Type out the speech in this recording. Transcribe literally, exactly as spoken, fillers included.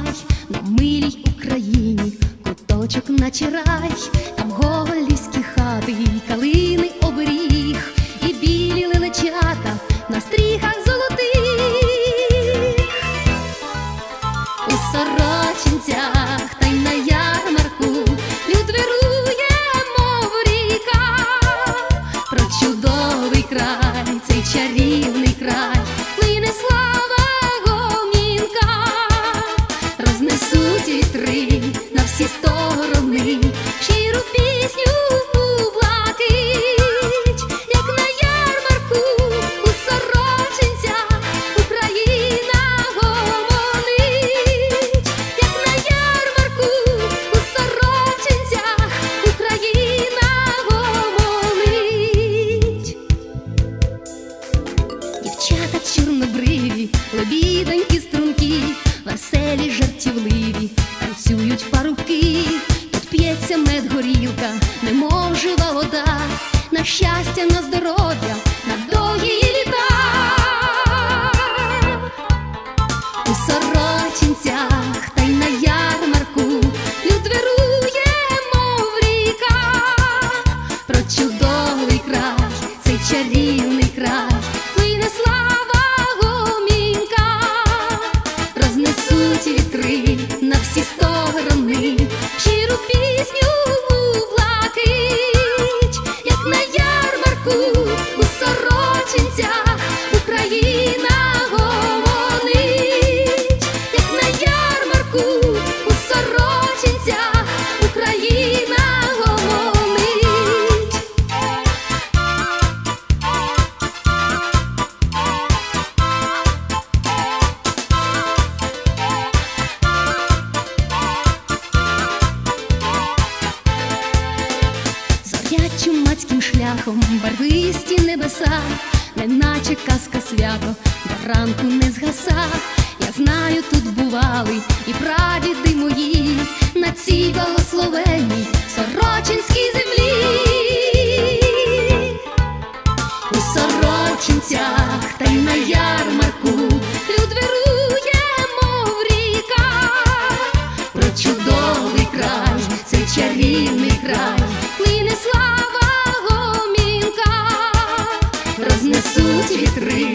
май, на милій Україні, куточок наче рай, там голлівські хати, калини оберіг, і білі лелечата на стріхах золотих. У Сорочинцях та й на ярмарку люд вирує, мов ріка, про чудовий край, цей чарівний край, плине слава гомінка, рознесуть вітри на всі сторони щиру пісню у блакить, як на ярмарку у Сорочинцях Україна гомонить, як на ярмарку у Сорочинцях Україна гомонить. Дівчата чорнобриві, лебідоньки стрункі, веселі, жартівливі, танцюють парубки. Тут п'ється мед, горілка, немов жива вода, на щастя, на здоров'я, на довгі літа. У Сорочинцях та й на ярмарку люд вирує, мов ріка, про чудовий край, цей чарівний край, плине слава гомінка, рознесуть вітри на всі сторони щиру пісню у блакить, як на ярмарку у Сорочинцях Україна гомонить, як на ярмарку у Сорочинцях Україна гомонить. Зорять чумацьким шляхом барвисті небеса, неначе казка свято, до ранку не згаса. Я знаю, тут бували і прадіди мої на цій благословенній Сорочинській землі. У Сорочинцях та й на ярмарку люд вирує, мов ріка, про чудовий край, цей чарівний край, плине слава гомінка, рознесуть вітри